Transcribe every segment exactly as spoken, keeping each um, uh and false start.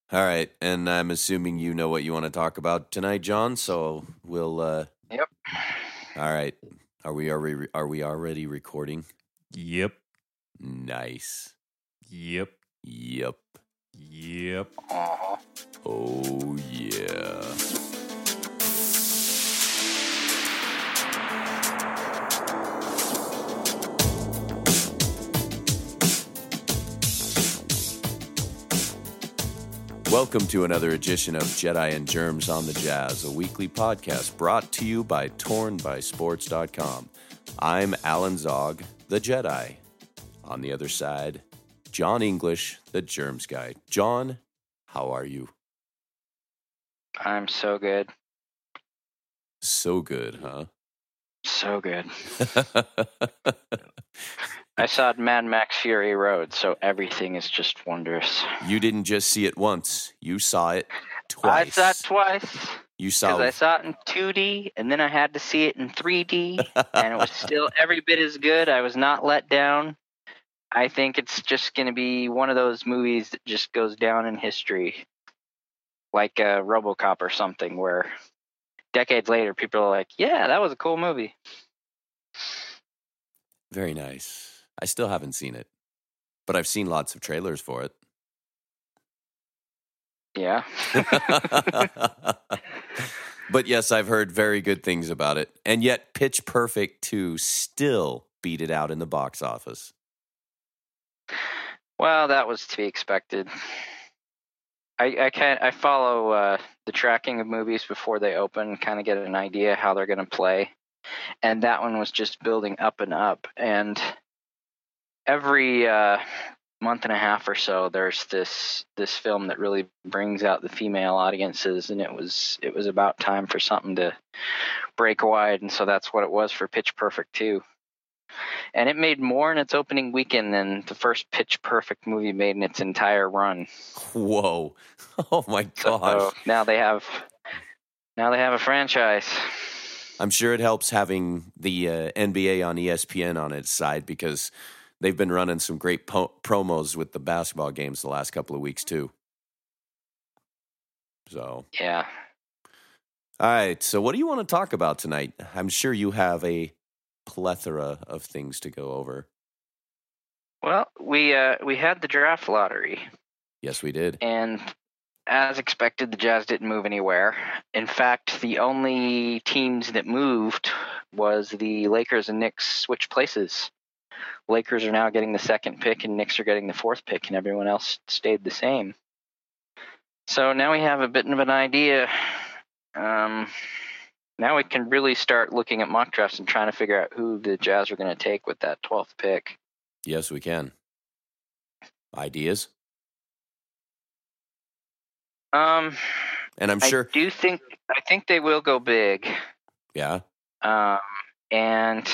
All right, and I'm assuming you know what you want to talk about tonight, John. So we'll. Uh, Yep. all right, are we are we are we already recording? Yep. Nice. Yep. Yep. Yep. Uh-huh. Oh yeah. Welcome to another edition of Jedi and Germs on the Jazz, a weekly podcast brought to you by torn by sports dot com. I'm Alan Zog, the Jedi. On the other side, John English, the Germs guy. John, how are you? I'm so good. So good, huh? So good. I saw Mad Max Fury Road, so everything is just wondrous. You didn't just see it once. You saw it I twice. saw it twice. You Because saw I saw it in two D, and then I had to see it in three D, and it was still every bit as good. I was not let down. I think it's just going to be one of those movies that just goes down in history, like uh, RoboCop or something, where decades later people are like, yeah, that was a cool movie. Very nice. I still haven't seen it, but I've seen lots of trailers for it. Yeah. But yes, I've heard very good things about it. And yet Pitch Perfect two still beat it out in the box office. Well, that was to be expected. I I can I follow uh, the tracking of movies before they open, kind of get an idea how they're going to play, and that one was just building up and up. And every uh, month and a half or so, there's this this film that really brings out the female audiences, and it was it was about time for something to break wide, and so that's what it was for Pitch Perfect two. And it made more in its opening weekend than the first Pitch Perfect movie made in its entire run. Whoa. Oh my gosh. So now they have now they have a franchise. I'm sure it helps having the uh, N B A on E S P N on its side because they've been running some great po- promos with the basketball games the last couple of weeks too. So, Yeah. all right. So what do you want to talk about tonight? I'm sure you have a plethora of things to go over. Well, we uh, we had the draft lottery, Yes, we did. and as expected, the Jazz didn't move anywhere. In fact, the only teams that moved was the Lakers and Knicks switched places. Lakers are now getting the second pick, and Knicks are getting the fourth pick, and everyone else stayed the same. So now we have a bit of an idea. Um, now we can really start looking at mock drafts and trying to figure out who the Jazz are going to take with that twelfth pick. Yes, we can. Ideas? Um, And I'm sure. I do think I think they will go big. Yeah. Um, and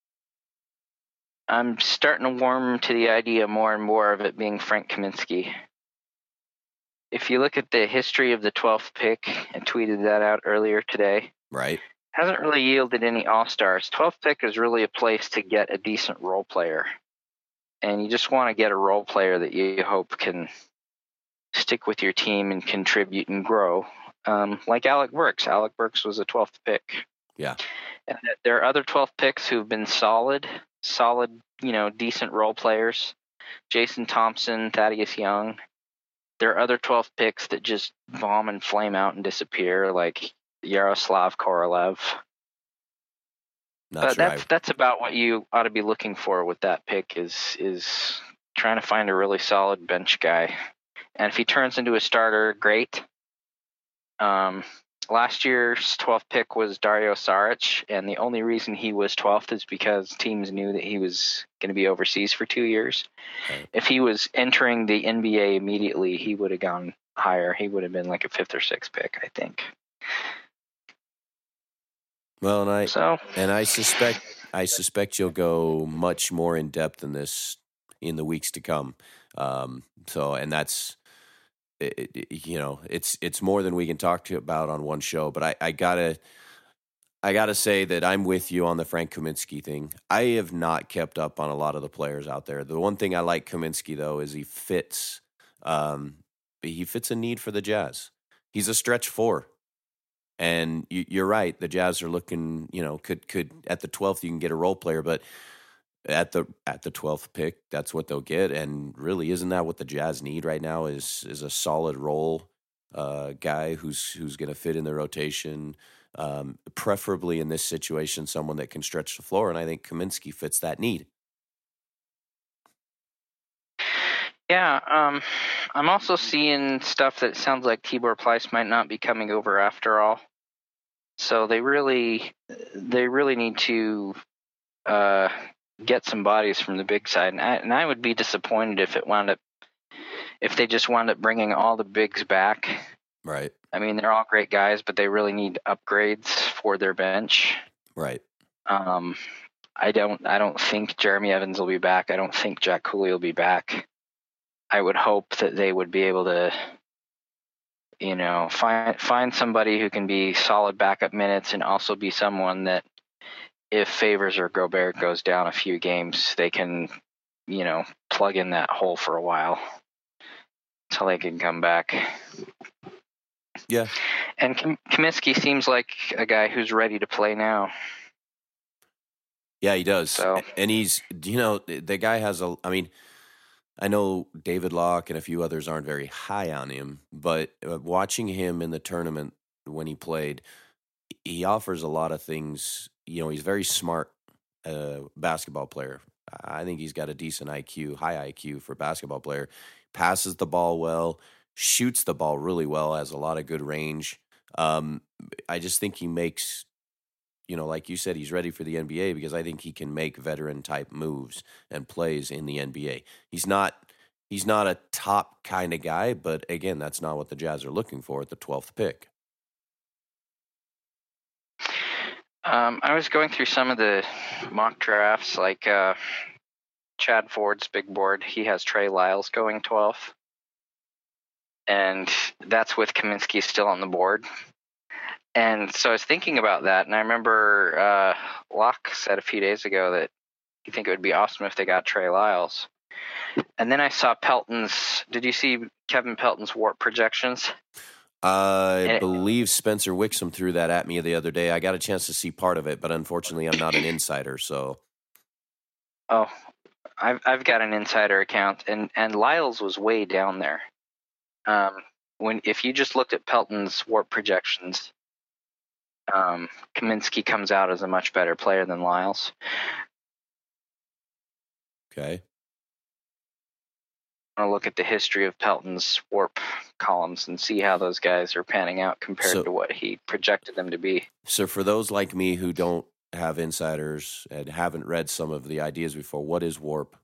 I'm starting to warm to the idea more and more of it being Frank Kaminsky. If you look at the history of the twelfth pick, I tweeted that out earlier today, Right. hasn't really yielded any all-stars. twelfth pick is really a place to get a decent role player. And you just want to get a role player that you hope can stick with your team and contribute and grow. Um, like Alec Burks. Alec Burks was a twelfth pick. Yeah. And there are other twelfth picks who've been solid, solid, you know, decent role players. Jason Thompson, Thaddeus Young. There are other twelfth picks that just bomb and flame out and disappear, like Yaroslav Korolev. Not But sure. that's I- that's about what you ought to be looking for with that pick is is trying to find a really solid bench guy. And if he turns into a starter, great. Um, last year's twelfth pick was Dario Saric, and the only reason he was twelfth is because teams knew that he was going to be overseas for two years. Right. If he was entering the N B A immediately, he would have gone higher. He would have been like a fifth or sixth pick, I think. Well, and I So and I suspect I suspect you'll go much more in depth in this in the weeks to come. Um, so, and that's it, it, you know, it's it's more than we can talk to about on one show. But I, I gotta I gotta say that I'm with you on the Frank Kaminsky thing. I have not kept up on a lot of the players out there. The one thing I like Kaminsky though is he fits um, he fits a need for the Jazz. He's a stretch four. And you, you're right. The Jazz are looking, you know, could could at the twelfth you can get a role player, but at the at the twelfth pick, that's what they'll get. And really, isn't that what the Jazz need right now? Is is a solid role uh, guy who's who's going to fit in the rotation, um, preferably in this situation, someone that can stretch the floor. And I think Kaminsky fits that need. Yeah, um, I'm also seeing stuff that sounds like Tibor Pleiss might not be coming over after all. So they really, they really need to uh, get some bodies from the big side, and I, and I would be disappointed if it wound up, if they just wound up bringing all the bigs back. Right. I mean, they're all great guys, but they really need upgrades for their bench. Right. Um, I don't, I don't think Jeremy Evans will be back. I don't think Jack Cooley will be back. I would hope that they would be able to, you know, find find somebody who can be solid backup minutes and also be someone that if Favors or Gobert goes down a few games, they can, you know, plug in that hole for a while until they can come back. Yeah. And Kam- Kaminsky seems like a guy who's ready to play now. Yeah, he does. So. And he's, you know, the guy has a, I mean, I know David Locke and a few others aren't very high on him, but watching him in the tournament when he played, he offers a lot of things. You know, he's very smart uh, basketball player. I think he's got a decent I Q, high I Q for a basketball player. Passes the ball well, shoots the ball really well, has a lot of good range. Um, I just think he makes, you know, like you said, he's ready for the N B A because I think he can make veteran type moves and plays in the N B A. He's not he's not a top kind of guy, but again, that's not what the Jazz are looking for at the twelfth pick. Um, I was going through some of the mock drafts, like uh, Chad Ford's big board. He has Trey Lyles going twelfth, and that's with Kaminsky still on the board. And so I was thinking about that, and I remember uh, Locke said a few days ago that you think it would be awesome if they got Trey Lyles. And then I saw Pelton's. Did you see Kevin Pelton's warp projections? I and believe Spencer Wixom threw that at me the other day. I got a chance to see part of it, but unfortunately, I'm not an insider. So, oh, I've I've got an insider account, and and Lyles was way down there. Um, when if you just looked at Pelton's warp projections. Um, Kaminsky comes out as a much better player than Lyles. Okay. I want to look at the history of Pelton's warp columns and see how those guys are panning out compared so, to what he projected them to be. So for those like me who don't have insiders and haven't read some of the ideas before, what is warp?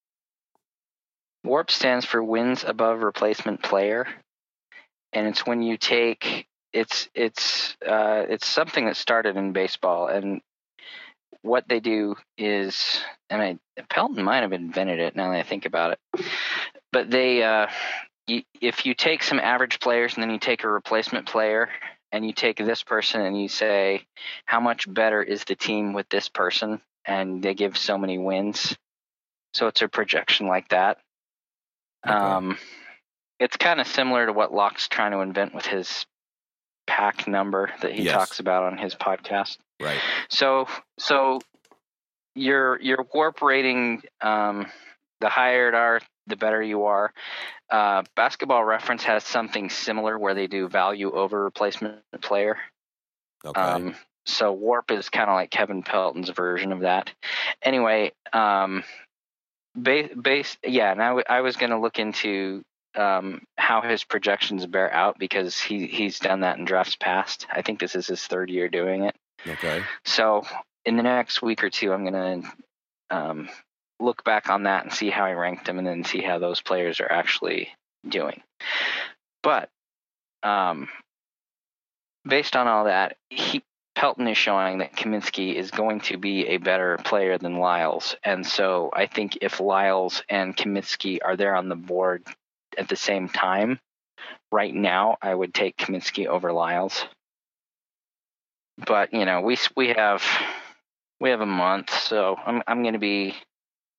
Warp stands for wins above replacement player, and it's when you take It's it's uh, it's something that started in baseball, and what they do is, and I, Pelton might have invented it now that I think about it, but they, uh, you, if you take some average players and then you take a replacement player and you take this person and you say, how much better is the team with this person? And they give so many wins. So it's a projection like that. Okay. Um, it's kind of similar to what Locke's trying to invent with his pack number that he yes. talks about on his podcast. Right. So, so your your warp rating, um, the higher it are, the better you are. Uh, Basketball Reference has something similar where they do value over replacement player. Okay. Um, so warp is kind of like Kevin Pelton's version of that. Anyway, um, base, base, yeah. And I, w- I was going to look into um, how his projections bear out because he he's done that in drafts past. I think this is his third year doing it. Okay. So in the next week or two, I'm going to um, look back on that and see how I ranked them and then see how those players are actually doing. But um, based on all that, he, Pelton is showing that Kaminsky is going to be a better player than Lyles. And so I think if Lyles and Kaminsky are there on the board at the same time, right now, I would take Kaminsky over Lyles. But, you know, we we have we have a month, so I'm I'm going to be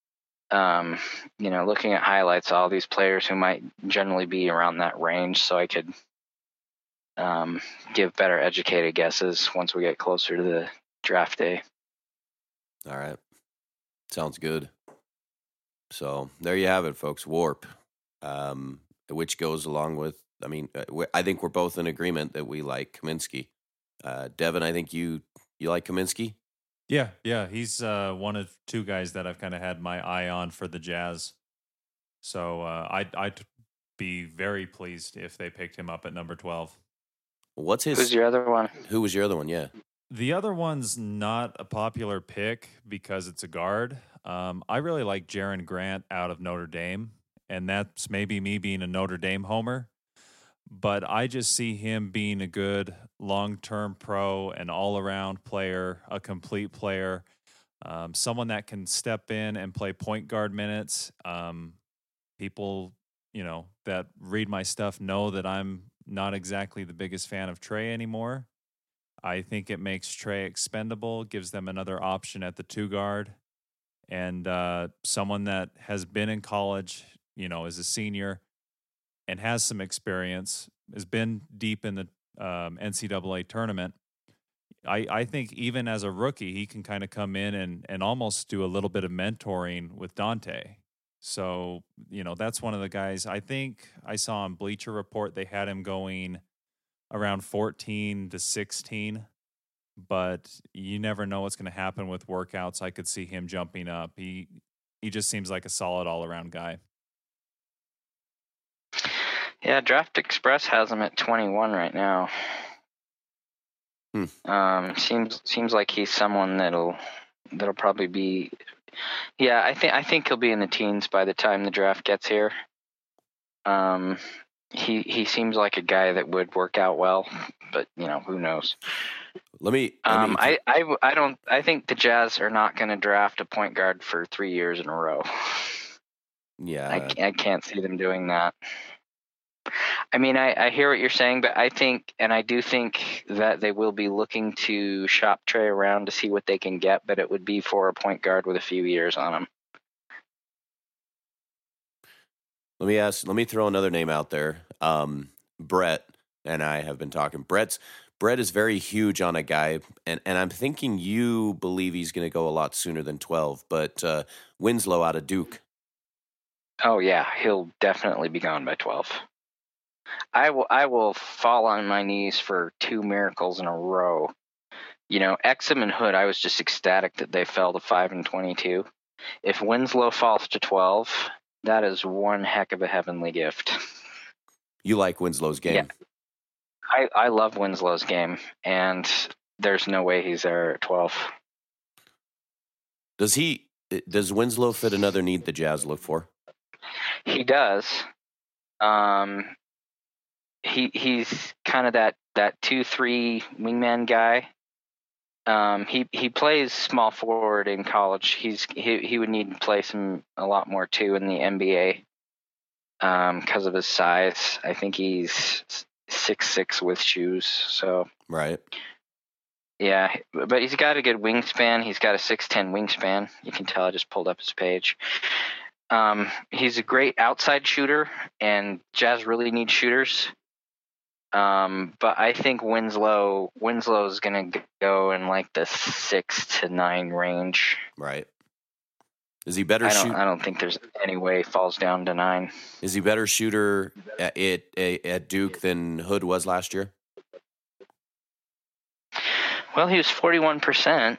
um, you know, looking at highlights, all these players who might generally be around that range, so I could um, give better educated guesses once we get closer to the draft day. All right. Sounds good. So there you have it, folks. Warp, um, which goes along with, I mean, uh, I think we're both in agreement that we like Kaminsky. Uh, Devin, I think you you like Kaminsky? Yeah, yeah. He's uh, one of two guys that I've kind of had my eye on for the Jazz. So uh, I'd, I'd be very pleased if they picked him up at number twelve. What's his? Who's your other one? Who was your other one? Yeah. The other one's not a popular pick because it's a guard. Um, I really like Jaren Grant out of Notre Dame, and that's maybe me being a Notre Dame homer. But I just see him being a good long-term pro, an all-around player, a complete player, um, someone that can step in and play point guard minutes. Um, people, you know, that read my stuff know that I'm not exactly the biggest fan of Trey anymore. I think it makes Trey expendable, gives them another option at the two guard, and uh, someone that has been in college, you know, is a senior and has some experience, has been deep in the um, N C double A tournament. I, I think even as a rookie, he can kind of come in and, and almost do a little bit of mentoring with Dante. So, you know, that's one of the guys. I think I saw on Bleacher Report they had him going around fourteen to sixteen, but you never know what's going to happen with workouts. I could see him jumping up. He he just seems like a solid all-around guy. Yeah, Draft Express has him at twenty-one right now. Hmm. Um, seems seems like he's someone that'll that'll probably be. Yeah, I think I think he'll be in the teens by the time the draft gets here. Um, he he seems like a guy that would work out well, but you know, who knows? Let me. Let Um, me I, I I don't. I think the Jazz are not going to draft a point guard for three years in a row. yeah. I I can't see them doing that. I mean, I, I hear what you're saying, but I think, and I do think that they will be looking to shop Trey around to see what they can get, but it would be for a point guard with a few years on him. Let me ask. Let me throw another name out there. Um, Brett and I have been talking. Brett's Brett is very huge on a guy, and, and I'm thinking you believe he's going to go a lot sooner than twelve. But uh, Winslow out of Duke. Oh yeah, he'll definitely be gone by twelve. I will. I will fall on my knees for two miracles in a row. You know, Exum and Hood. I was just ecstatic that they fell to five and twenty-two. If Winslow falls to twelve, that is one heck of a heavenly gift. You like Winslow's game? Yeah. I, I love Winslow's game, and there's no way he's there at twelve. Does he? Does Winslow fit another need the Jazz look for? He does. Um, he he's kind of that that two three wingman guy. Um, he he plays small forward in college. He's he he would need to play some a lot more too in the N B A. Um, because of his size. I think he's six six with shoes. So right. Yeah, but he's got a good wingspan. He's got a six ten wingspan. You can tell I just pulled up his page. Um, he's a great outside shooter, and Jazz really need shooters. Um, but I think Winslow Winslow is going to go in like the six to nine range. Right. Is he better I don't, shoot? I don't think there's any way he falls down to nine. Is he better shooter at, at, at Duke than Hood was last year? Well, he was forty-one percent.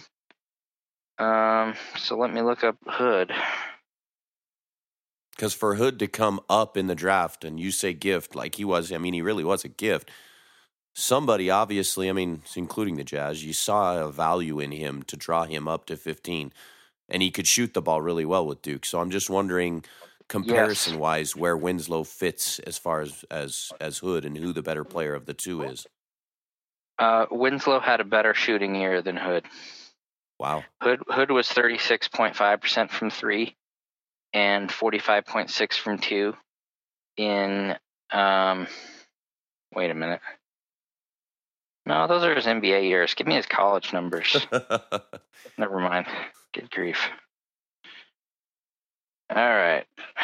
Um, so let me look up Hood. Because for Hood to come up in the draft, and you say gift, like he was, I mean, he really was a gift. Somebody, obviously, I mean, including the Jazz, you saw a value in him to draw him up to fifteen. And he could shoot the ball really well with Duke. So I'm just wondering, comparison-wise, where Winslow fits as far as, as, as Hood and who the better player of the two is. Uh, Winslow had a better shooting year than Hood. Wow. Hood Hood was thirty-six point five percent from three and forty-five point six from two in, um, wait a minute. No, those are his N B A years. Give me his college numbers. Never mind. Good grief. All right.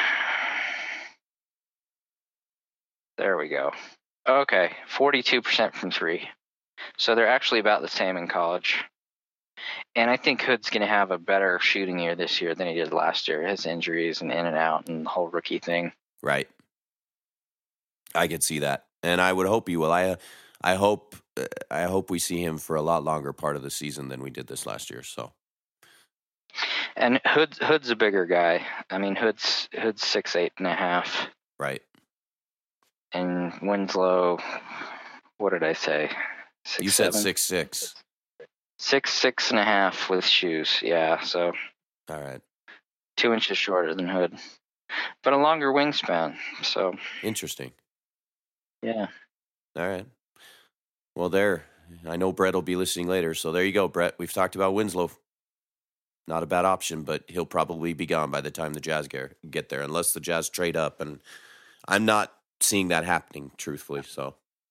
There we go. Okay, forty-two percent from three. So they're actually about the same in college. And I think Hood's going to have a better shooting year this year than he did last year. His injuries and in and out and the whole rookie thing. Right. I could see that. And I would hope he will. I uh, I hope uh, I hope we see him for a lot longer part of the season than we did this last year. So. And Hood's Hood's a bigger guy. I mean, Hood's Hood's six eight and a half. Right. And Winslow, what did I say? Six, you said seven? six six. Six six and a half with shoes. Yeah, so. All right. Two inches shorter than Hood, but a longer wingspan. So. Interesting. Yeah. All right. Well, there. I know Brett will be listening later, so there you go, Brett. We've talked about Winslow. Not a bad option, but he'll probably be gone by the time the Jazz get there, unless the Jazz trade up. And I'm not seeing that happening, truthfully. So,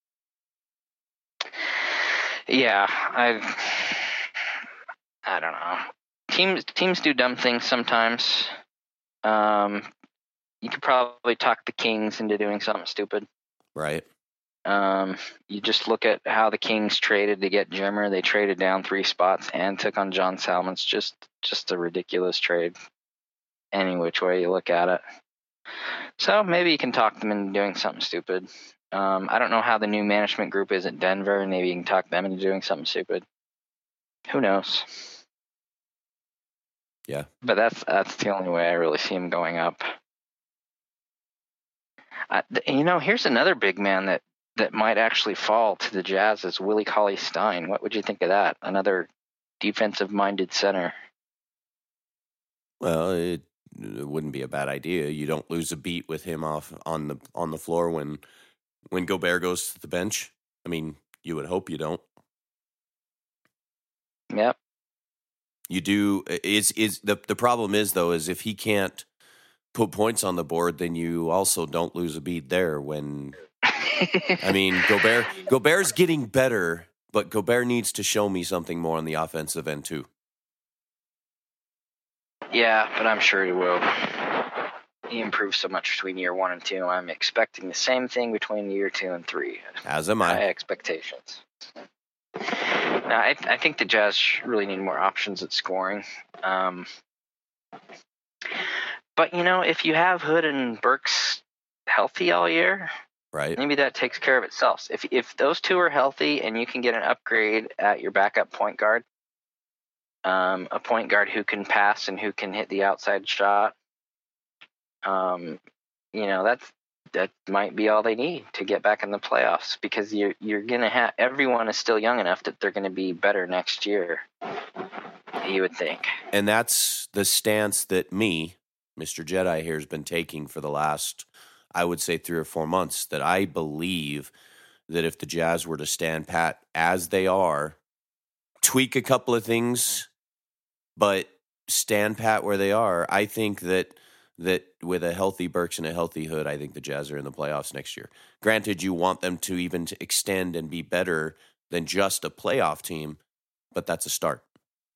yeah, I, I don't know. Teams teams do dumb things sometimes. Um, you could probably talk the Kings into doing something stupid, right? Um, you just look at how the Kings traded to get Jimmer. They traded down three spots and took on John Salmons. Just, just a ridiculous trade, any which way you look at it. So maybe you can talk them into doing something stupid. Um, I don't know how the new management group is at Denver. Maybe you can talk them into doing something stupid. Who knows? Yeah. But that's that's the only way I really see him going up. Uh, you know, here's another big man that. that might actually fall to the Jazz is Willie Cauley-Stein. What would you think of that? Another defensive-minded center. Well, it, it wouldn't be a bad idea. You don't lose a beat with him off on the on the floor when when Gobert goes to the bench. I mean, you would hope you don't. Yep. You do. Is is the the problem is though is if he can't put points on the board, then you also don't lose a beat there when. I mean, Gobert Gobert's getting better, but Gobert needs to show me something more on the offensive end too. Yeah, but I'm sure he will. He improved so much between year one and two. I'm expecting the same thing between year two and three. As am I. High expectations. Now, I, I think the Jazz really need more options at scoring. Um, but, you know, if you have Hood and Burks healthy all year... Right. Maybe that takes care of itself. If if those two are healthy and you can get an upgrade at your backup point guard, um, a point guard who can pass and who can hit the outside shot, um, you know, that's that might be all they need to get back in the playoffs because you're you're gonna have everyone is still young enough that they're gonna be better next year. You would think. And that's the stance that me, Mister Jedi here, has been taking for the last. I would say three or four months that I believe that if the Jazz were to stand pat as they are, tweak a couple of things, but stand pat where they are, I think that that with a healthy Burks and a healthy Hood, I think the Jazz are in the playoffs next year. Granted, you want them to even to extend and be better than just a playoff team, but that's a start.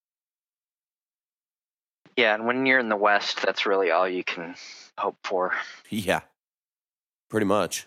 Yeah, and when you're in the West, that's really all you can hope for. Yeah. Pretty much.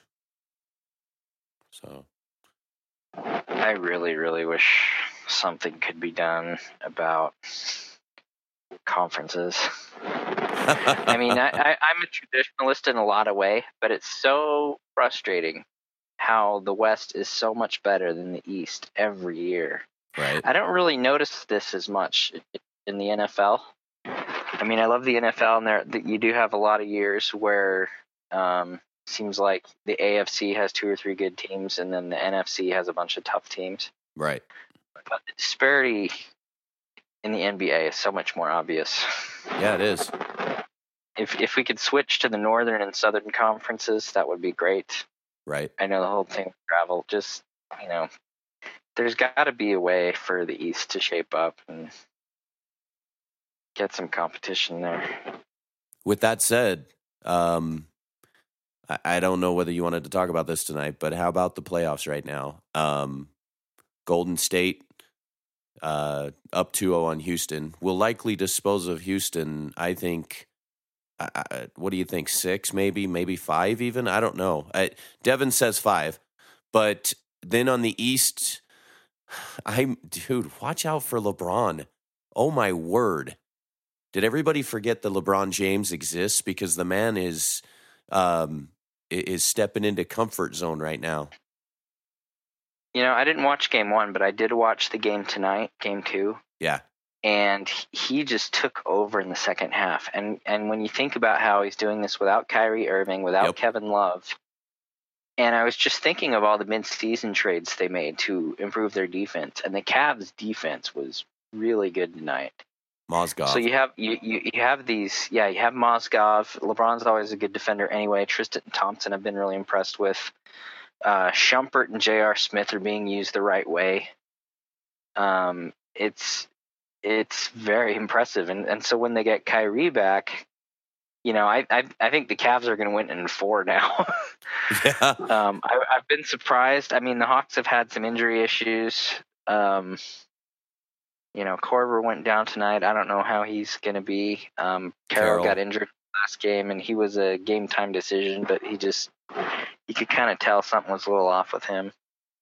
So. I really, really wish something could be done about conferences. I mean, I, I, I'm a traditionalist in a lot of ways, but it's so frustrating how the West is so much better than the East every year. Right. I don't really notice this as much in the N F L. I mean, I love the N F L, and there you do have a lot of years where um, seems like the A F C has two or three good teams, and then the N F C has a bunch of tough teams. Right. But the disparity in the N B A is so much more obvious. Yeah, it is. If if we could switch to the Northern and Southern conferences, that would be great. Right. I know the whole thing with travel. Just, you know, there's got to be a way for the East to shape up and get some competition there. With that said, um, I, I don't know whether you wanted to talk about this tonight, but how about the playoffs right now? Um, Golden State uh, up two oh on Houston will likely dispose of Houston. I think I, I, what do you think? Six, maybe, maybe five, even. I don't know. I, Devin says five, but then on the East, I'm dude. Watch out for LeBron. Oh my word! Did everybody forget that LeBron James exists? Because the man is um, is stepping into comfort zone right now. You know, I didn't watch game one, but I did watch the game tonight, game two. Yeah. And he just took over in the second half. And and when you think about how he's doing this without Kyrie Irving, without Yep. Kevin Love, and I was just thinking of all the mid-season trades they made to improve their defense, and the Cavs' defense was really good tonight. Mozgov. So you have you, you, you have these, yeah, you have Mozgov. LeBron's always a good defender anyway. Tristan Thompson I've been really impressed with. Uh, Shumpert and J R. Smith are being used the right way. Um, it's it's very impressive, and and so when they get Kyrie back, you know, I I, I think the Cavs are going to win in four now. yeah. um, I, I've been surprised. I mean, the Hawks have had some injury issues. Um, you know, Korver went down tonight. I don't know how he's going to be. Um, Carroll, Carroll. got injured last game, and he was a game time decision, but he just you could kind of tell something was a little off with him.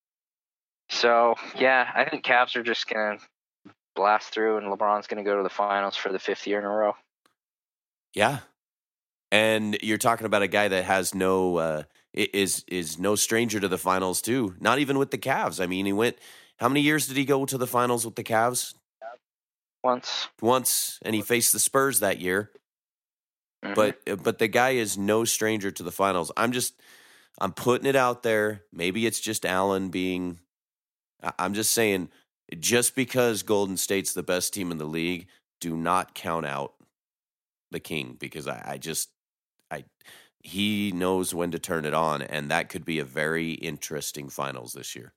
So yeah, I think Cavs are just going to blast through, and LeBron's going to go to the finals for the fifth year in a row. Yeah. And you're talking about a guy that has no uh, is is no stranger to the finals too. Not even with the Cavs. I mean, he went. How many years did he go to the finals with the Cavs? Once. Once, and he faced the Spurs that year. Mm-hmm. But but the guy is no stranger to the finals. I'm just I'm putting it out there. Maybe it's just Allen being. I'm just saying. Just because Golden State's the best team in the league, do not count out the King, because I, I just, I, he knows when to turn it on, and that could be a very interesting finals this year.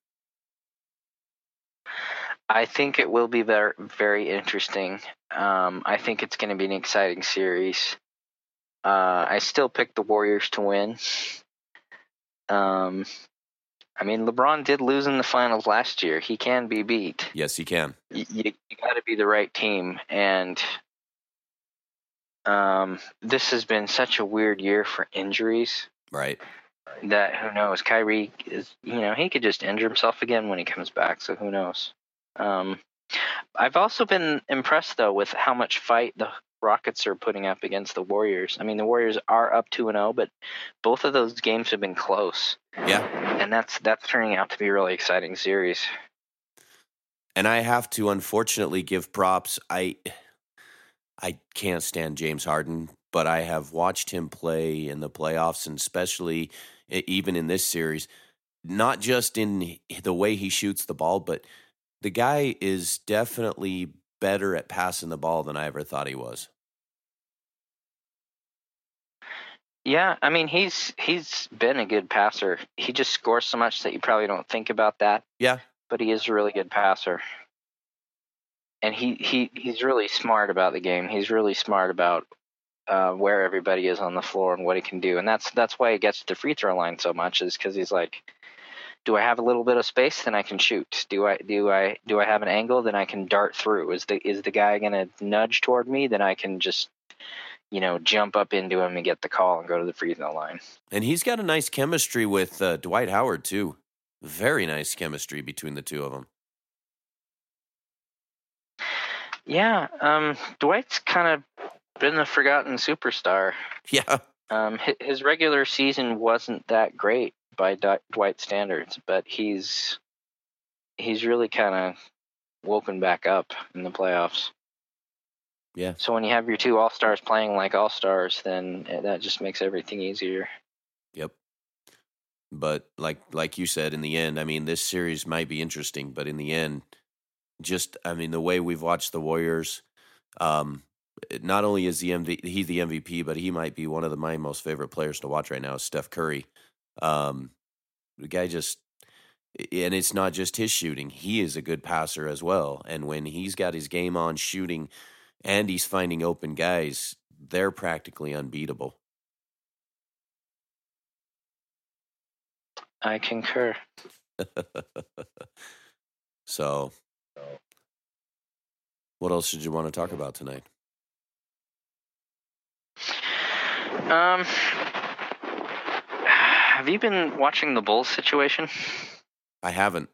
I think it will be very, very interesting. Um, I think it's going to be an exciting series. Uh, I still pick the Warriors to win. Um, I mean, LeBron did lose in the finals last year. He can be beat. Yes, he can. You, you, you got to be the right team. And um, this has been such a weird year for injuries. Right. That who knows? Kyrie is, you know, he could just injure himself again when he comes back. So who knows? Um, I've also been impressed, though, with how much fight the Rockets are putting up against the Warriors. I mean, the Warriors are up two and oh, but both of those games have been close. Yeah. And that's that's turning out to be a really exciting series. And I have to unfortunately give props. I I can't stand James Harden, but I have watched him play in the playoffs, and especially even in this series, not just in the way he shoots the ball, but the guy is definitely better at passing the ball than I ever thought he was. Yeah, I mean, he's he's been a good passer. He just scores so much that you probably don't think about that. Yeah. But he is a really good passer. And he, he, he's really smart about the game. He's really smart about uh, where everybody is on the floor and what he can do. And that's that's why he gets to the free throw line so much, is because he's like, do I have a little bit of space? Then I can shoot. Do I do I do I have an angle? Then I can dart through. Is the is the guy gonna nudge toward me? Then I can just, you know, jump up into him and get the call and go to the free throw line. And he's got a nice chemistry with uh, Dwight Howard too. Very nice chemistry between the two of them. Yeah, um, Dwight's kind of been the forgotten superstar. Yeah. Um, his regular season wasn't that great by Dwight standards, but he's he's really kind of woken back up in the playoffs. Yeah. So when you have your two all-stars playing like all-stars, then that just makes everything easier. Yep. But like like you said, in the end, I mean, this series might be interesting, but in the end, just, I mean, the way we've watched the Warriors, um, not only is the M V P, he's the M V P, but he might be one of the, my most favorite players to watch right now is Steph Curry. Um, the guy just, and it's not just his shooting. He is a good passer as well. And when he's got his game on shooting and he's finding open guys, they're practically unbeatable. I concur. So, what else did you want to talk about tonight? Um, have you been watching the Bulls situation? I haven't.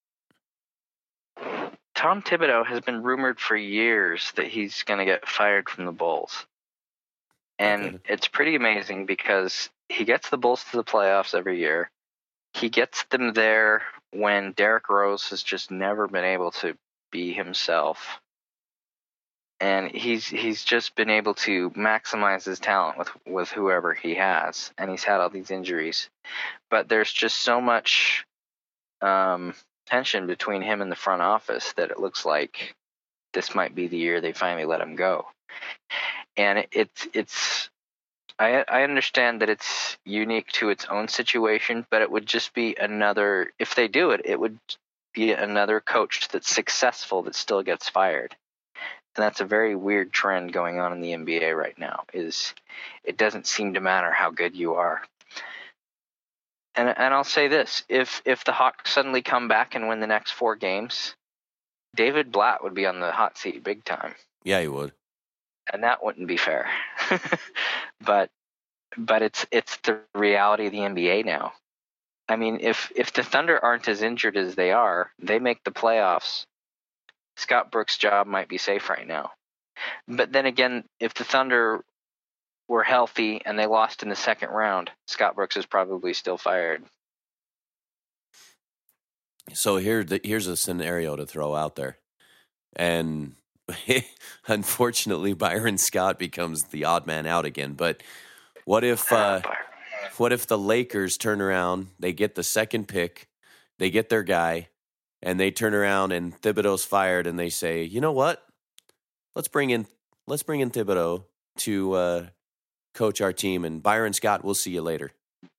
Tom Thibodeau has been rumored for years that he's going to get fired from the Bulls. And Okay. it's pretty amazing because he gets the Bulls to the playoffs every year. He gets them there when Derrick Rose has just never been able to be himself. And he's he's just been able to maximize his talent with, with whoever he has. And he's had all these injuries. But there's just so much um, tension between him and the front office that it looks like this might be the year they finally let him go. And it, it's it's I I understand that it's unique to its own situation, but it would just be another, if they do it, it would be another coach that's successful that still gets fired. And that's a very weird trend going on in the N B A right now, is it doesn't seem to matter how good you are. And and I'll say this, if if the Hawks suddenly come back and win the next four games, David Blatt would be on the hot seat big time. Yeah, he would. And that wouldn't be fair. but but it's it's the reality of the N B A now. I mean, if if the Thunder aren't as injured as they are, they make the playoffs, Scott Brooks' job might be safe right now. But then again, if the Thunder were healthy and they lost in the second round, Scott Brooks is probably still fired. So here, the, here's a scenario to throw out there, and unfortunately, Byron Scott becomes the odd man out again. But what if, uh, what if the Lakers turn around, they get the second pick, they get their guy, and they turn around and Thibodeau's fired, and they say, you know what? Let's bring in, let's bring in Thibodeau to uh, coach our team, and Byron Scott, we'll see you later.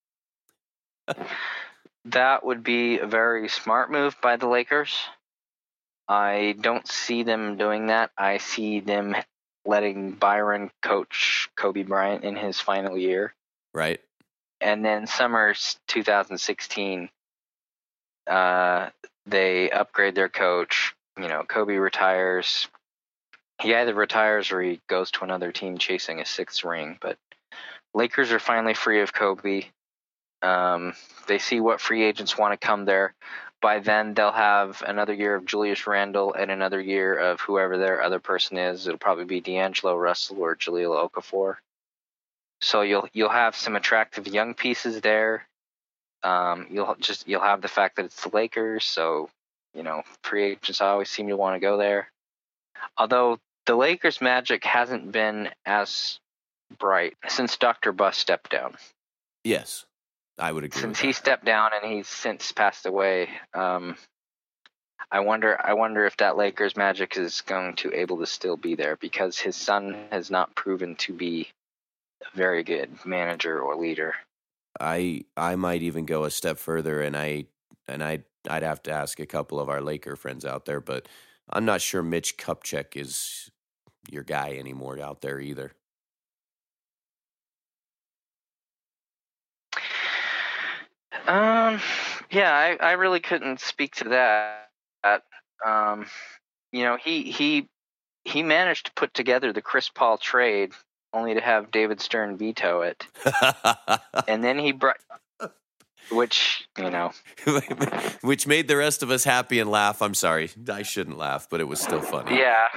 That would be a very smart move by the Lakers. I don't see them doing that. I see them letting Byron coach Kobe Bryant in his final year. Right. And then summer two thousand sixteen, uh, they upgrade their coach. You know, Kobe retires. He either retires or he goes to another team chasing a sixth ring. But Lakers are finally free of Kobe. Um, they see what free agents want to come there. By then, they'll have another year of Julius Randle and another year of whoever their other person is. It'll probably be D'Angelo Russell or Jahlil Okafor. So you'll you'll have some attractive young pieces there. Um, you'll just you'll have the fact that it's the Lakers, so you know free agents always seem to want to go there. Although the Lakers' magic hasn't been as bright since Doctor Buss stepped down. Yes. I would agree. Since with he that. stepped down and he's since passed away, um, I wonder. I wonder if that Lakers magic is going to able to still be there because his son has not proven to be a very good manager or leader. I I might even go a step further, and I and I I'd have to ask a couple of our Laker friends out there, but I'm not sure Mitch Kupchak is your guy anymore out there either. Um, yeah, I, I really couldn't speak to that. Um, you know, he he he managed to put together the Chris Paul trade, only to have David Stern veto it, and then he brought, which you know, which made the rest of us happy and laugh. I'm sorry, I shouldn't laugh, but it was still funny. Yeah.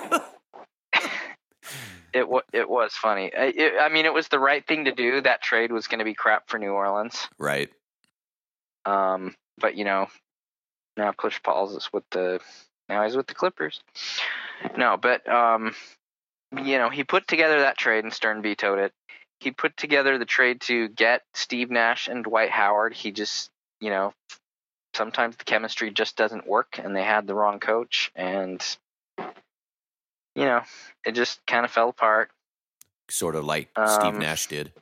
It was it was funny. It, I mean, it was the right thing to do. That trade was going to be crap for New Orleans. Right. Um, but you know, now Chris Paul's is with the now he's with the Clippers. No, but um, you know, he put together that trade and Stern vetoed it. He put together the trade to get Steve Nash and Dwight Howard. He just, you know, sometimes the chemistry just doesn't work, and they had the wrong coach, and you know, it just kind of fell apart. Sort of like um, Steve Nash did.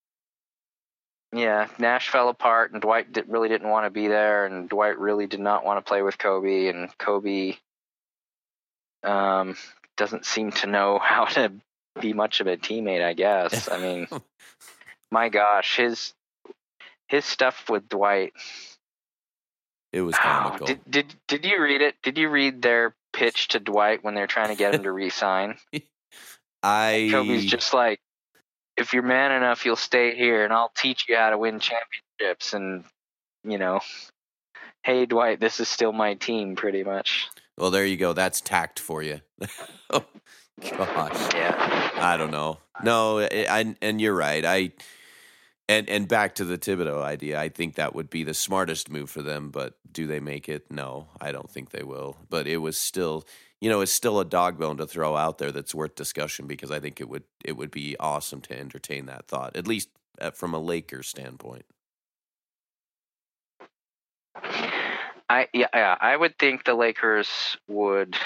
Yeah, Nash fell apart, and Dwight did, really didn't want to be there, and Dwight really did not want to play with Kobe, and Kobe um, doesn't seem to know how to be much of a teammate, I guess. I mean, my gosh, his his stuff with Dwight. It was comical. Oh, did, did did you read it? Did you read their pitch to Dwight when they're trying to get him to re-sign? I Kobe's just like, if you're man enough, you'll stay here, and I'll teach you how to win championships. And you know, hey Dwight, this is still my team, pretty much. Well, there you go. That's tact for you. Oh, gosh. Yeah. I don't know. No, I, I, and you're right. I and and back to the Thibodeau idea. I think that would be the smartest move for them. But do they make it? No, I don't think they will. But it was still, you know, it's still a dog bone to throw out there that's worth discussion because I think it would it would be awesome to entertain that thought, at least from a Lakers standpoint. I yeah, yeah I would think the Lakers would.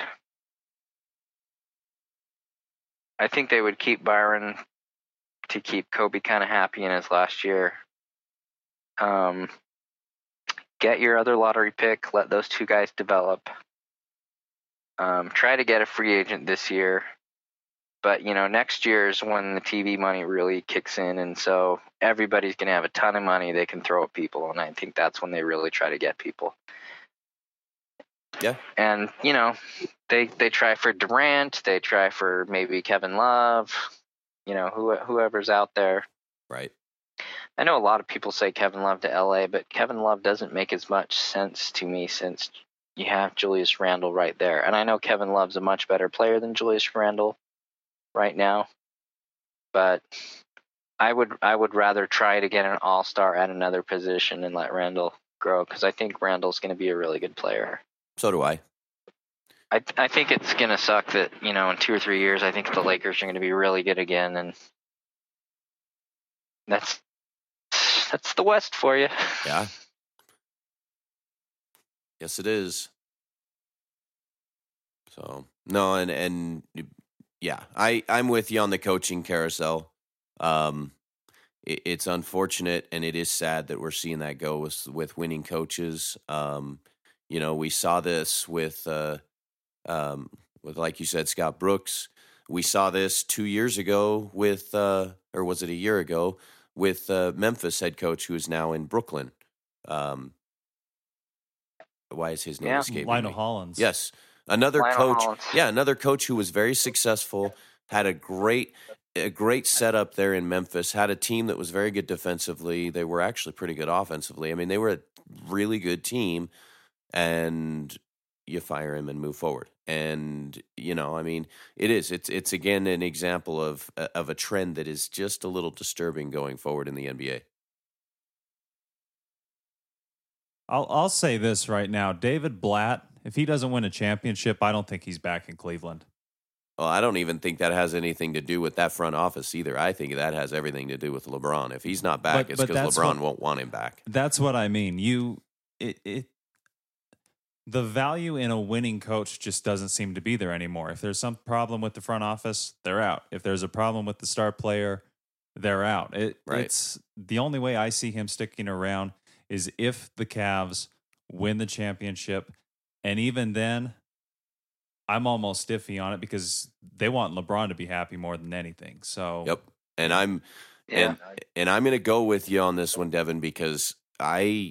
I think they would keep Byron to keep Kobe kind of happy in his last year. Um, get your other lottery pick. Let those two guys develop. Um, try to get a free agent this year. But, you know, next year is when the T V money really kicks in. And so everybody's going to have a ton of money they can throw at people. And I think that's when they really try to get people. Yeah. And, you know, they they try for Durant. They try for maybe Kevin Love. You know, who, whoever's out there. Right. I know a lot of people say Kevin Love to L A, but Kevin Love doesn't make as much sense to me since you have Julius Randle right there. And I know Kevin Love's a much better player than Julius Randle right now. But I would I would rather try to get an all-star at another position and let Randle grow because I think Randle's going to be a really good player. So do I. I I think it's going to suck that, you know, in two or three years, I think the Lakers are going to be really good again. And that's that's the West for you. Yeah. Yes, it is. So, no, and, and yeah, I, I'm with you on the coaching carousel. Um, it, it's unfortunate and it is sad that we're seeing that go with, with winning coaches. Um, you know, we saw this with, uh, um, with, like you said, Scott Brooks. We saw this two years ago with, uh, or was it a year ago, with uh, Memphis head coach who is now in Brooklyn. Um, why is his name yeah. escaping Lionel me? Hollins. Yes. Another Lionel coach, Hollins. yeah, another coach who was very successful, had a great, a great setup there in Memphis, had a team that was very good defensively. They were actually pretty good offensively. I mean, they were a really good team, and you fire him and move forward. And you know, I mean, it is. It's it's again an example of of a trend that is just a little disturbing going forward in the N B A. I'll I'll say this right now. David Blatt, if he doesn't win a championship, I don't think he's back in Cleveland. Well, I don't even think that has anything to do with that front office either. I think that has everything to do with LeBron. If he's not back, But- it's but because that's LeBron what- won't want him back. That's what I mean. You it, it the value in a winning coach just doesn't seem to be there anymore. If there's some problem with the front office, they're out. If there's a problem with the star player, they're out. It, Right. It's the only way I see him sticking around is if the Cavs win the championship. And even then, I'm almost iffy on it because they want LeBron to be happy more than anything. So Yep. And I'm Yeah. and and I'm going to go with you on this one, Devin, because I,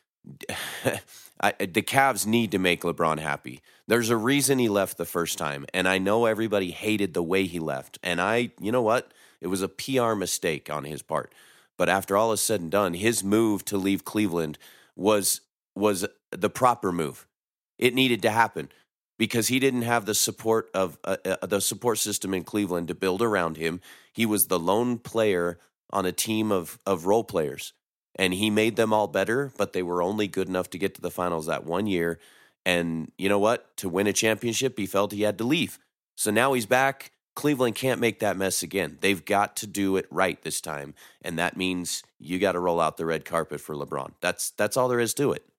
I the Cavs need to make LeBron happy. There's a reason he left the first time, and I know everybody hated the way he left. And I, you know what? It was a P R mistake on his part. But after all is said and done, his move to leave Cleveland was was the proper move. It needed to happen because he didn't have the support of uh, uh, the support system in Cleveland to build around him. He was the lone player on a team of of role players, and he made them all better, but they were only good enough to get to the finals that one year. And you know what? To win a championship, he felt he had to leave. So now he's back. Cleveland can't make that mess again. They've got to do it right this time, and that means you got to roll out the red carpet for LeBron. That's that's all there is to it.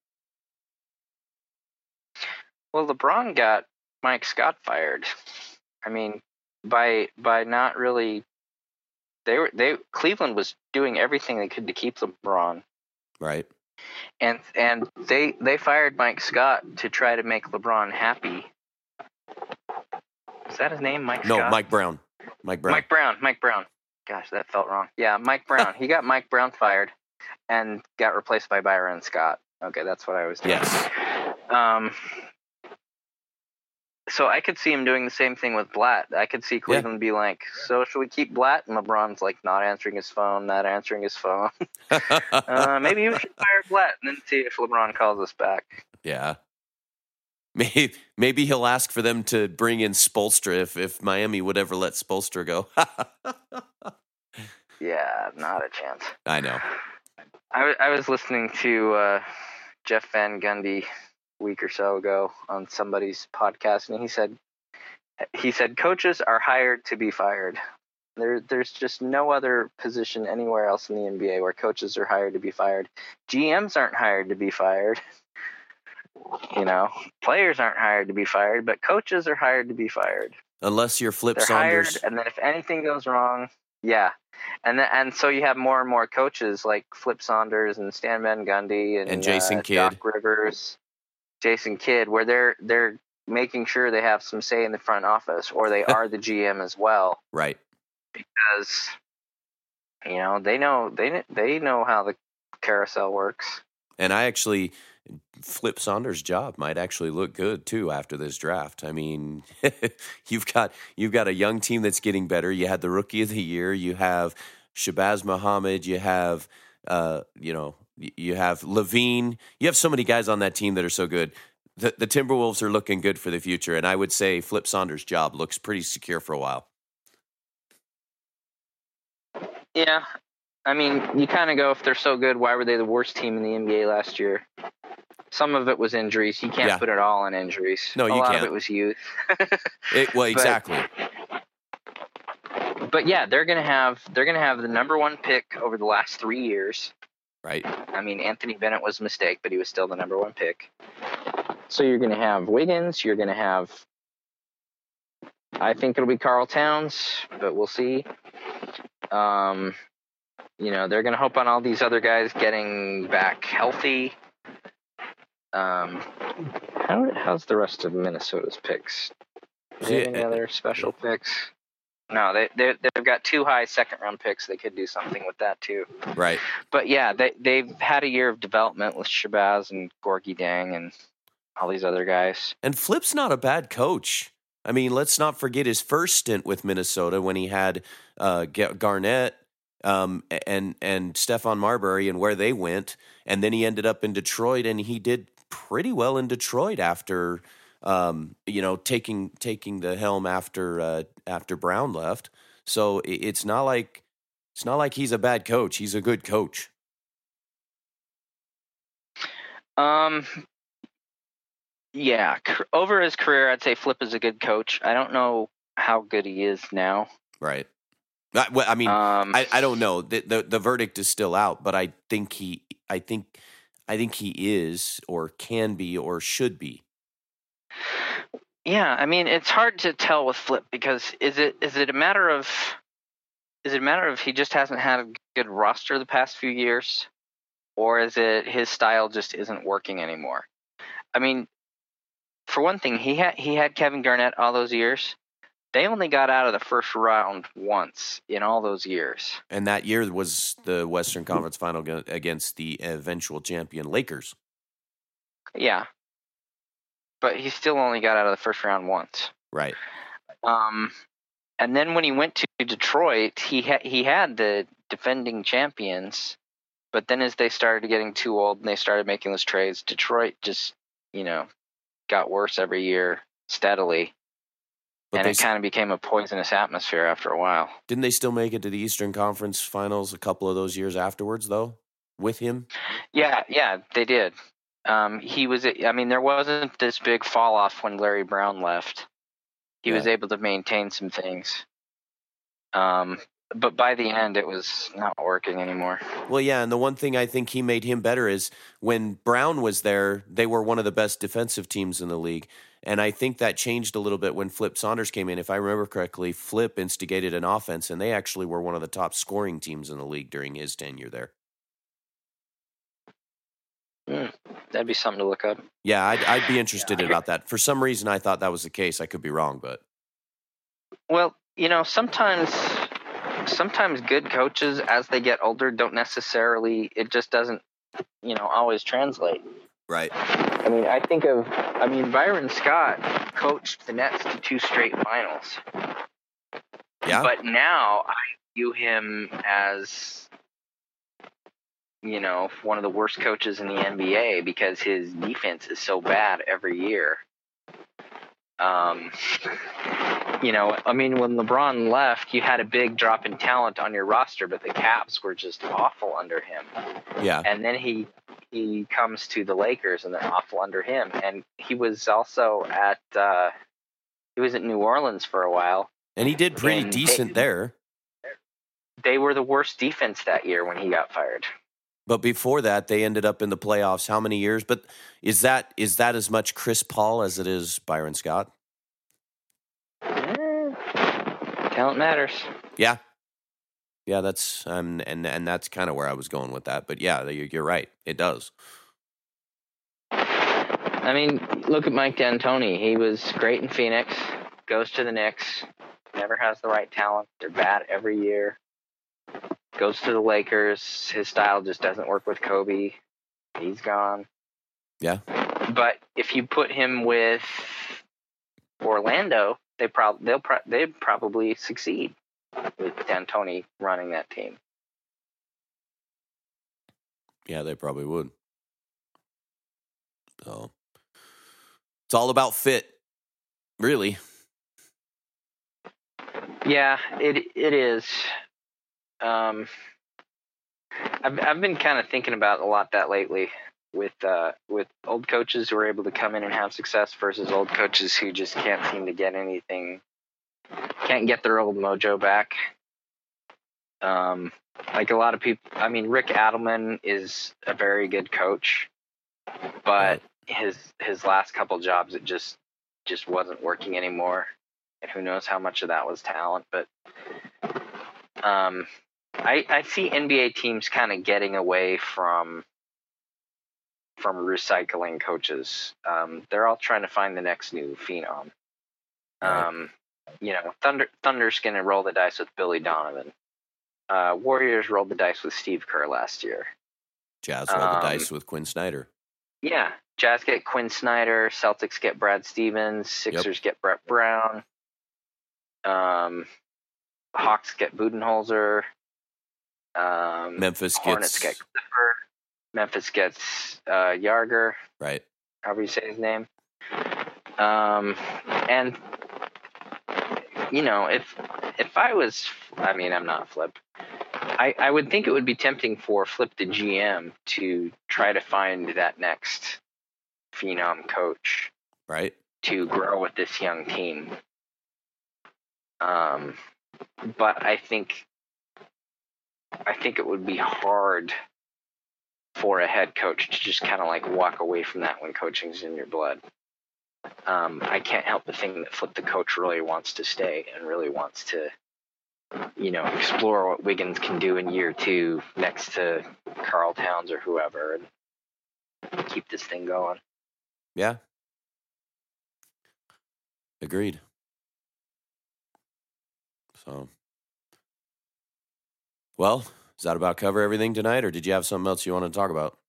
Well, LeBron got Mike Scott fired. I mean, by by not really, they were they Cleveland was doing everything they could to keep LeBron, Right. and and they they fired Mike Scott to try to make LeBron happy. Is that his name, Mike No, Scott? Mike Brown. Mike Brown. Mike Brown. Mike Brown. Gosh, that felt wrong. Yeah, Mike Brown. He got Mike Brown fired and got replaced by Byron Scott. Okay, that's what I was doing. Yes. Um, so I could see him doing the same thing with Blatt. I could see Cleveland yeah. be like, so should we keep Blatt? And LeBron's like, not answering his phone, not answering his phone. uh, maybe you should fire Blatt and then see if LeBron calls us back. Yeah. Maybe, maybe he'll ask for them to bring in Spoelstra if, if Miami would ever let Spoelstra go. Yeah, not a chance. I know. I, w- I was listening to uh, Jeff Van Gundy a week or so ago on somebody's podcast, and he said he said coaches are hired to be fired. There, there's just no other position anywhere else in the N B A where coaches are hired to be fired. G Ms aren't hired to be fired. You know, players aren't hired to be fired, but coaches are hired to be fired. Unless you're Flip They're Saunders. Hired, and then if anything goes wrong, yeah. And then, and so you have more and more coaches like Flip Saunders and Stan Van Gundy and, and Jason uh, Kidd, Doc Rivers, Jason Kidd, where they're they're making sure they have some say in the front office, or they are the G M as well, right? Because you know they know they they know how the carousel works. And I actually, Flip Saunders' job might actually look good too after this draft. I mean, you've got you've got a young team that's getting better. You had the Rookie of the Year. You have Shabazz Muhammad. You have, uh, you know, you have Levine. You have so many guys on that team that are so good. The, the Timberwolves are looking good for the future, and I would say Flip Saunders' job looks pretty secure for a while. Yeah. I mean, you kind of go, if they're so good, why were they the worst team in the N B A last year? Some of it was injuries. You can't yeah. put it all on injuries. No, you can't. A lot can't. of it was youth. it, well, exactly. But, but yeah, they're gonna have they're gonna have the number one pick over the last three years. Right. I mean, Anthony Bennett was a mistake, but he was still the number one pick. So you're gonna have Wiggins. You're gonna have. I think it'll be Karl Towns, but we'll see. Um. You know, they're going to hope on all these other guys getting back healthy. Um, how how's the rest of Minnesota's picks? Do they have any other special picks? No, they they they've got two high second round picks. They could do something with that too. Right. But yeah, they they've had a year of development with Shabazz and Gorgui Dieng and all these other guys. And Flip's not a bad coach. I mean, let's not forget his first stint with Minnesota when he had uh, Garnett. Um, and and Stephon Marbury and where they went, and then he ended up in Detroit, and he did pretty well in Detroit after, um, you know, taking taking the helm after uh, after Brown left. So it's not like it's not like he's a bad coach. He's a good coach. Um. Yeah, over his career, I'd say Flip is a good coach. I don't know how good he is now. Right. I, well, I mean, um, I, I don't know. The, the the verdict is still out, but I think he, I think, I think he is, or can be, or should be. Yeah, I mean, it's hard to tell with Flip because is it is it a matter of is it a matter of he just hasn't had a good roster the past few years, or is it his style just isn't working anymore? I mean, for one thing, he had he had Kevin Garnett all those years. They only got out of the first round once in all those years. And that year was the Western Conference Final against the eventual champion Lakers. Yeah. But he still only got out of the first round once. Right. Um, and then when he went to Detroit, he, ha- he had the defending champions. But then as they started getting too old and they started making those trades, Detroit just, you know, got worse every year steadily. But and it kind of became a poisonous atmosphere after a while. Didn't they still make it to the Eastern Conference Finals a couple of those years afterwards, though, with him? Yeah, yeah, they did. Um, he was. I mean, there wasn't this big fall off when Larry Brown left. He yeah. was able to maintain some things. Um, but by the end, it was not working anymore. Well, yeah, and the one thing I think he made him better is when Brown was there, they were one of the best defensive teams in the league. And I think that changed a little bit when Flip Saunders came in. If I remember correctly, Flip instigated an offense, and they actually were one of the top scoring teams in the league during his tenure there. Mm, that'd be something to look up. Yeah, I'd, I'd be interested yeah. about that. For some reason, I thought that was the case. I could be wrong, but... Well, you know, sometimes... Sometimes good coaches, as they get older, don't necessarily... It just doesn't, you know, always translate. Right. I mean, I think of, I mean, Byron Scott coached the Nets to two straight finals. Yeah. But now I view him as, you know, one of the worst coaches in the N B A because his defense is so bad every year. Um, you know, I mean, when LeBron left, you had a big drop in talent on your roster, but the Cavs were just awful under him. Yeah. And then he he comes to the Lakers, and they're awful under him. And he was also at uh, he was at New Orleans for a while, and he did pretty and decent they, there. They were the worst defense that year when he got fired. But before that, they ended up in the playoffs. How many years? But is that is that as much Chris Paul as it is Byron Scott? Eh, talent matters. Yeah, yeah. That's um, and and that's kind of where I was going with that. But yeah, you're, you're right. It does. I mean, look at Mike D'Antoni. He was great in Phoenix. Goes to the Knicks. Never has the right talent. They're bad every year. Goes to the Lakers. His style just doesn't work with Kobe. He's gone. Yeah. But if you put him with Orlando, they prob- they'll pro- they'd probably succeed with D'Antoni running that team. Yeah, they probably would. So it's all about fit, really. Yeah, it it is. Um, I've I've been kind of thinking about a lot that lately with uh, with old coaches who are able to come in and have success versus old coaches who just can't seem to get anything, can't get their old mojo back. Um, like a lot of people, I mean, Rick Adelman is a very good coach, but his his last couple jobs, it just just wasn't working anymore. And who knows how much of that was talent, but um, I, I see N B A teams kind of getting away from from recycling coaches. Um, they're all trying to find the next new phenom. Um, you know, Thunder Thunder's going to roll the dice with Billy Donovan. Uh, Warriors rolled the dice with Steve Kerr last year. Jazz rolled Um, the dice with Quinn Snyder. Yeah, Jazz get Quinn Snyder. Celtics get Brad Stevens. Sixers get Brett Brown. Um, Hawks get Budenholzer. Um, Memphis Hornets gets get Clifford. Memphis gets uh, Yarger, right. however you say his name. Um, and you know, if if I was, I mean, I'm not Flip. I, I would think it would be tempting for Flip the G M to try to find that next phenom coach, Right. to grow with this young team. Um, but I think I think it would be hard for a head coach to just kind of like walk away from that when coaching's in your blood. Um, I can't help but think that Flip the coach really wants to stay and really wants to, you know, explore what Wiggins can do in year two next to Karl Towns or whoever and keep this thing going. Yeah. Agreed. So, well, does that about cover everything tonight, or did you have something else you want to talk about?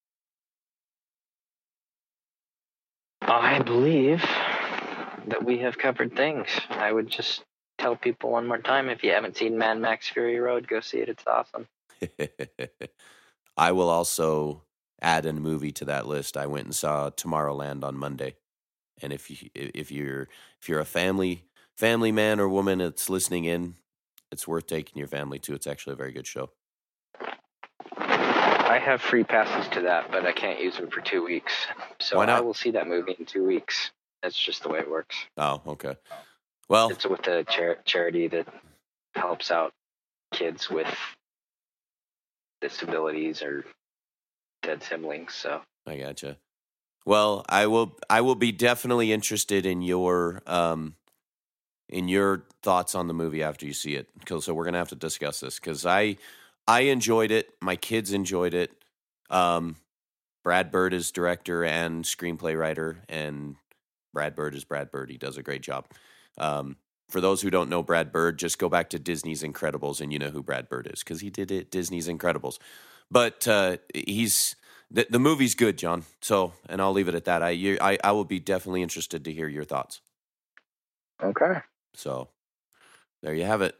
I believe that we have covered things. I would just tell people one more time, if you haven't seen Mad Max Fury Road, go see it. It's awesome. I will also add a movie to that list. I went and saw Tomorrowland on Monday, and if you if you're if you're a family family man or woman that's listening in, it's worth taking your family to. It's actually a very good show. I have free passes to that, but I can't use them for two weeks. So Why not? I will see that movie in two weeks. That's just the way it works. Oh, okay. Well, It's with a char- charity that helps out kids with disabilities or dead siblings. So I gotcha. Well, I will. I will be definitely interested in your um, in your thoughts on the movie after you see it. 'Cause- So we're gonna have to discuss this because I I enjoyed it. My kids enjoyed it. Um, Brad Bird is director and screenplay writer, and Brad Bird is Brad Bird. He does a great job. Um, for those who don't know Brad Bird, just go back to Disney's Incredibles, and you know who Brad Bird is because he did it. Disney's Incredibles, but uh, he's the, the movie's good, John. So, and I'll leave it at that. I, you, I, I will be definitely interested to hear your thoughts. Okay. So, there you have it.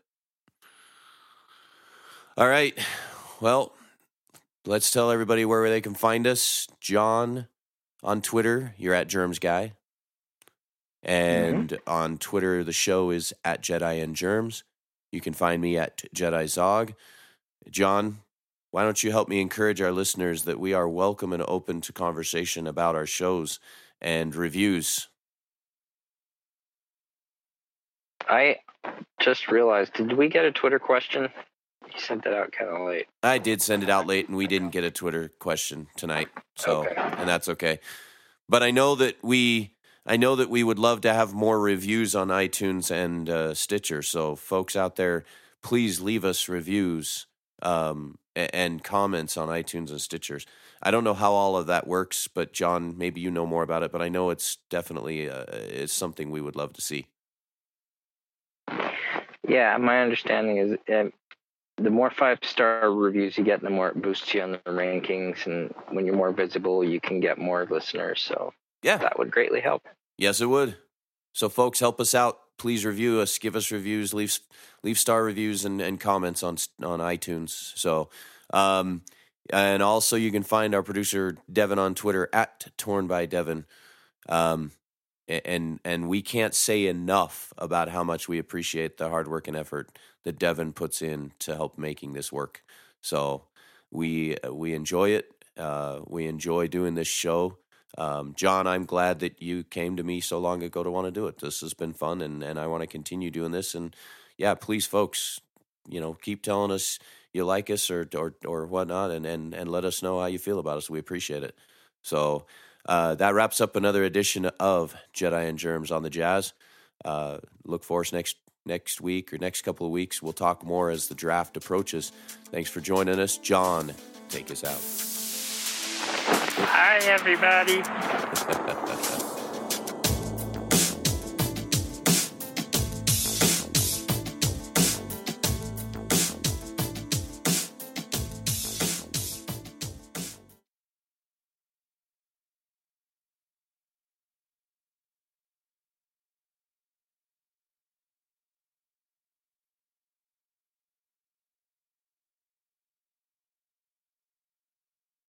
All right. Well, let's tell everybody where they can find us. John, on Twitter, you're at Germs Guy. And mm-hmm. on Twitter, the show is at Jedi and Germs. You can find me at Jedi Zog. John, why don't you help me encourage our listeners that we are welcome and open to conversation about our shows and reviews? I just realized, did we get a Twitter question? You sent that out kind of late. I did send it out late, and we didn't get a Twitter question tonight. So, okay. And that's okay. But I know that we, I know that we would love to have more reviews on iTunes and uh, Stitcher. So, folks out there, please leave us reviews um, and comments on iTunes and Stitchers. I don't know how all of that works, but John, maybe you know more about it. But I know it's definitely uh, it's something we would love to see. Yeah, my understanding is uh, the more five-star reviews you get, the more it boosts you on the rankings. And when you're more visible, you can get more listeners. So yeah, that would greatly help. Yes, it would. So, folks, help us out. Please review us. Give us reviews. Leave leave star reviews and, and comments on on iTunes. So, um, and also you can find our producer Devin on Twitter at Torn by Devin. Um, and and we can't say enough about how much we appreciate the hard work and effort that Devin puts in to help making this work. So we we enjoy it. Uh, we enjoy doing this show. Um, John, I'm glad that you came to me so long ago to want to do it. This has been fun, and, and I want to continue doing this. And yeah, please, folks, you know, keep telling us you like us or or or whatnot, and and and let us know how you feel about us. We appreciate it. So. Uh, that wraps up another edition of Jedi and Germs on the Jazz. Uh, look for us next next week or next couple of weeks. We'll talk more as the draft approaches. Thanks for joining us. John, take us out. Hi, everybody.